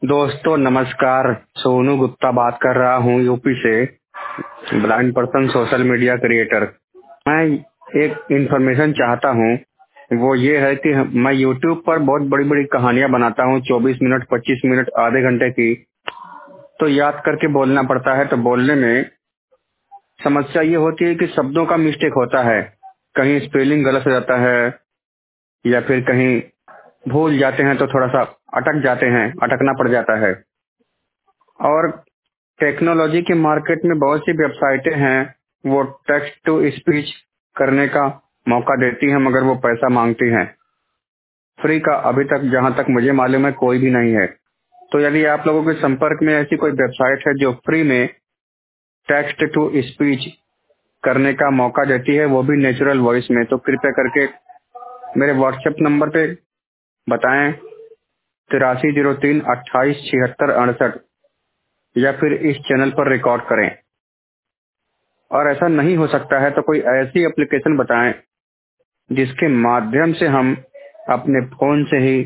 दोस्तों नमस्कार। सोनू गुप्ता बात कर रहा हूँ यूपी से, blind person social media creator. मैं एक इन्फॉर्मेशन चाहता हूँ, वो ये है कि मैं यूट्यूब पर बहुत बड़ी बड़ी कहानियाँ बनाता हूँ, 24 मिनट 25 मिनट आधे घंटे की। तो याद करके बोलना पड़ता है, तो बोलने में समस्या ये होती है कि शब्दों का मिस्टेक होता है, कहीं स्पेलिंग गलत हो जाता है या फिर कहीं भूल जाते हैं तो थोड़ा सा अटक जाते हैं, अटकना पड़ जाता है। और टेक्नोलॉजी के मार्केट में बहुत सी वेबसाइटें हैं, वो टेक्स्ट टू स्पीच करने का मौका देती हैं, मगर वो पैसा मांगती हैं। फ्री का अभी तक जहां तक मुझे मालूम है कोई भी नहीं है। तो यदि आप लोगों के संपर्क में ऐसी कोई वेबसाइट है जो फ्री में टेक्स्ट टू स्पीच करने का मौका देती है, वो भी नेचुरल वॉइस में, तो कृपया करके मेरे व्हाट्सएप नंबर पे बताएं, 8303287668, या फिर इस चैनल पर रिकॉर्ड करें। और ऐसा नहीं हो सकता है तो कोई ऐसी एप्लीकेशन बताएं जिसके माध्यम से हम अपने फोन से ही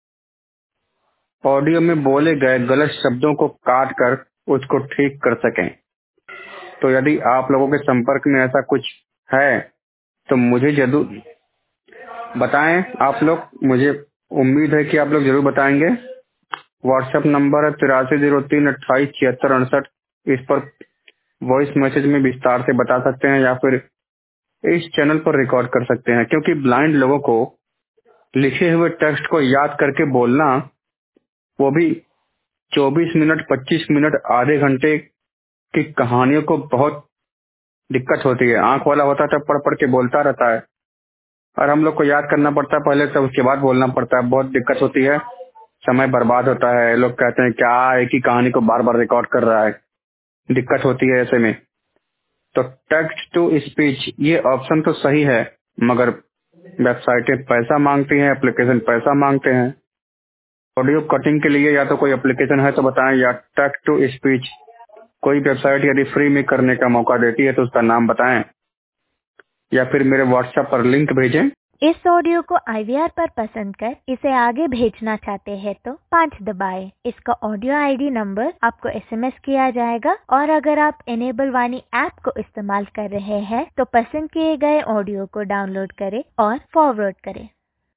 ऑडियो में बोले गए गलत शब्दों को काट कर उसको ठीक कर सकें। तो यदि आप लोगों के संपर्क में ऐसा कुछ है तो मुझे जरूर बताएं। आप लोग, मुझे उम्मीद है कि आप लोग जरूर बताएंगे। व्हाट्सएप नंबर है 8303287668। इस पर वॉइस मैसेज में विस्तार से बता सकते हैं या फिर इस चैनल पर रिकॉर्ड कर सकते हैं, क्योंकि ब्लाइंड लोगों को लिखे हुए टेक्स्ट को याद करके बोलना, वो भी 24 मिनट 25 मिनट आधे घंटे की कहानियों को बहुत दिक्कत होती है। आंख वाला होता है तब पढ़ पढ़ के बोलता रहता है, और हम लोग को याद करना पड़ता है पहले, तब उसके बाद बोलना पड़ता है। बहुत दिक्कत होती है, समय बर्बाद होता है। लोग कहते हैं क्या एक ही कहानी को बार बार रिकॉर्ड कर रहा है, दिक्कत होती है ऐसे में। तो टेक्स्ट टू स्पीच ये ऑप्शन तो सही है, मगर वेबसाइटें पैसा मांगती हैं, एप्लीकेशन पैसा मांगते हैं। ऑडियो कटिंग के लिए या तो कोई एप्लीकेशन है तो बताएं, या टेक्स्ट टू स्पीच कोई वेबसाइट यदि फ्री में करने का मौका देती है तो उसका नाम बताएं, या फिर मेरे व्हाट्सएप पर लिंक भेजें। इस ऑडियो को IVR पर पसंद कर इसे आगे भेजना चाहते हैं तो 5 दबाएं। इसका ऑडियो ID नंबर आपको SMS किया जाएगा, और अगर आप इनेबल वाणी ऐप को इस्तेमाल कर रहे हैं तो पसंद किए गए ऑडियो को डाउनलोड करें और फॉरवर्ड करें।